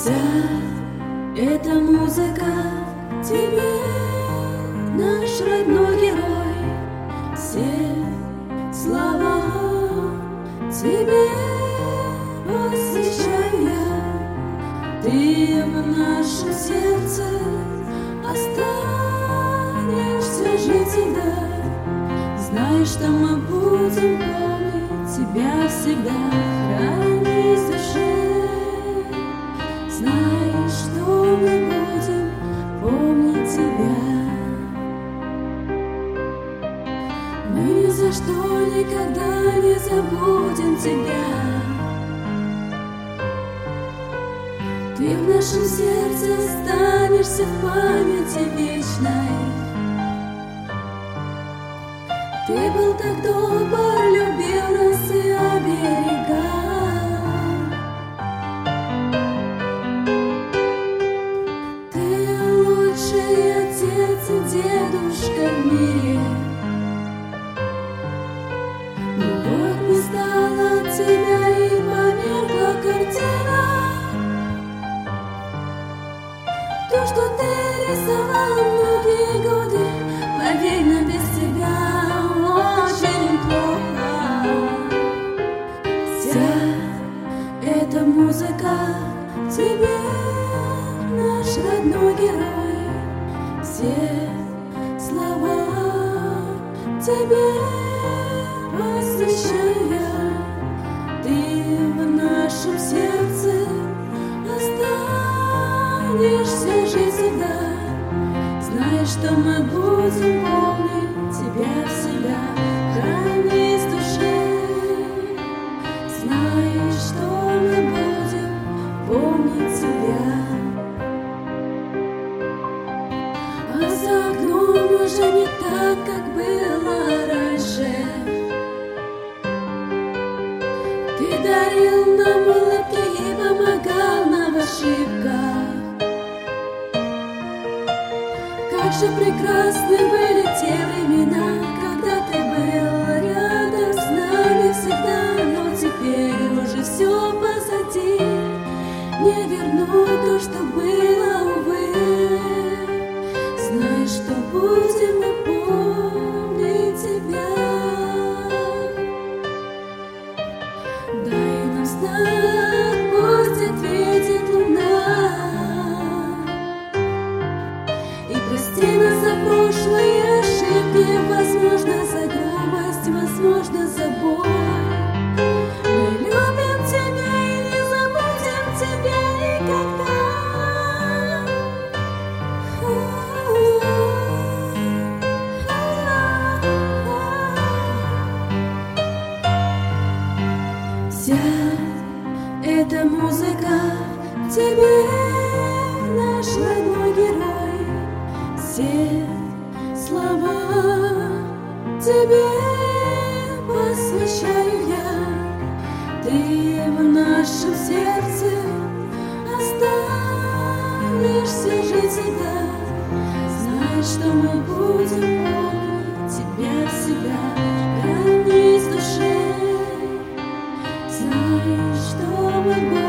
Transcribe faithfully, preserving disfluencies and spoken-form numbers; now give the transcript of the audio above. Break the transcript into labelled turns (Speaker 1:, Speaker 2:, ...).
Speaker 1: Вся эта музыка тебе, наш родной герой. Все слова тебе посвящаю я. Ты в нашем сердце останешься жить всегда. Знай, что мы будем помнить тебя всегда. Храни в душе. Знай, что мы будем помнить тебя. Мы ни за что никогда не забудем тебя. Ты в нашем сердце останешься в памяти вечной. Ты был так добр, любил нас и оберегал. Ты лучший отец и дедушка в мире. Но вот не стало тебя и померкла картина. То, что ты рисовал многие годы, поверь, на без тебя очень плохо. Вся эта музыка тебе, наш родной герой. Все слова тебе посвящаю я. Ты в нашем сердце останешься жить всегда. Знай, что мы будем помнить тебя всегда. Храни в душе. Знай, что мы будем помнить тебя. А за окном уже не так, как было раньше. Ты дарил нам улыбки и помогал нам в ошибках. Как же прекрасны были те времена, когда ты был рядом с нами всегда. Но теперь уже все позади, не вернуть то, что было, увы. Знай, что будем мы помнить тебя. Дай нам знак, пусть ответит луна. И прости нас за прошлые ошибки, возможно, за грубость, возможно, за боль. Мы любим тебя и не забудем тебя никогда. Вся эта музыка тебе, наш родной герой. Все слова тебе посвящаю я. Ты в нашем сердце останешься жить всегда. Знай, что мы будем помнить тебя всегда. Храни в душе. Знай, что мы будем